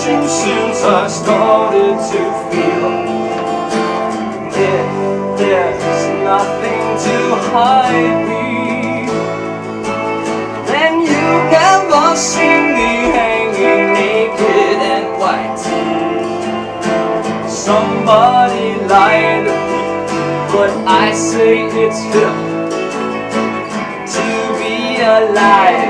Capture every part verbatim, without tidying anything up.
you since I started to feel if there's nothing to hide me, then you never see me hanging naked and white. Somebody lied, but I say it's hip to be alive.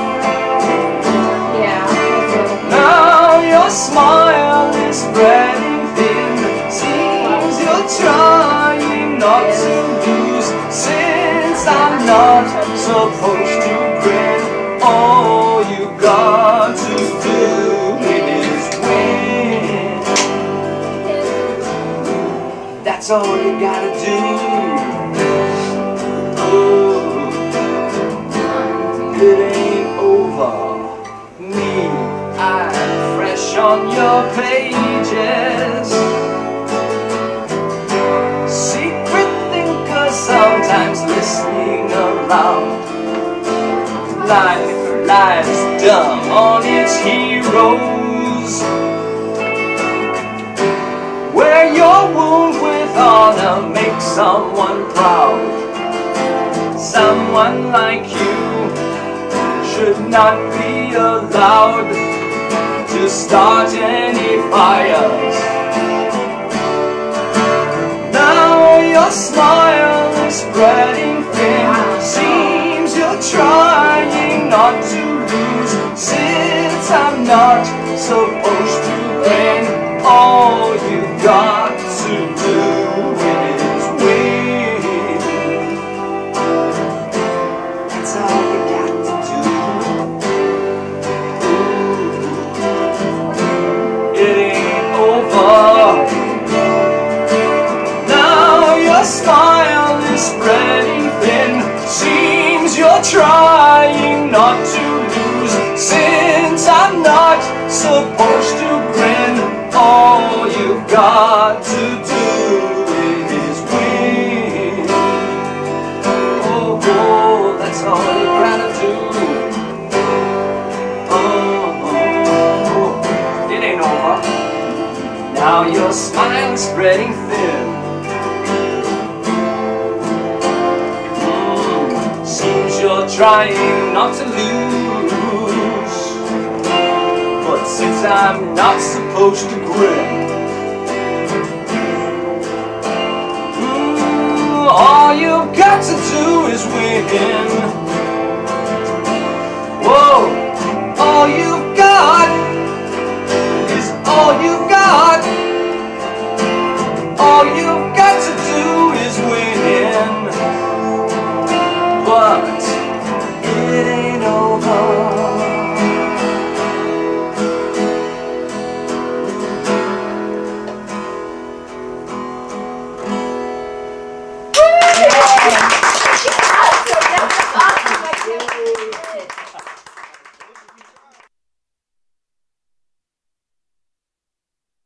Now your smile is spreading thin. Seems you're trying not to lose, since I'm not supposed to grin. All you got to do is win. That's all you gotta do. Oh, it ain't over. Me, I'm fresh on your pages. Secret thinker, sometimes listening aloud. Life lies dumb on its heroes. Wear your wound with honor, make someone proud. Someone like you should not be allowed to start any fires. Now your smile is spreading thin. Seems you're trying not to lose, since I'm not supposed to win. All you got to do is win. That's all you got to do. It ain't over. Now your smile is spreading thin. Seems you're trying not to lose, since I'm not supposed to grin. All you've got to do is win. Oh, oh, that's all you gotta do. Oh, oh, oh, it ain't over. Now your smile is spreading thin. Mm, seems you're trying not to lose, but since I'm not supposed to grin, mm, all you've got to do is win. Whoa, all you've got is all you've got. All you've got to do is win. What?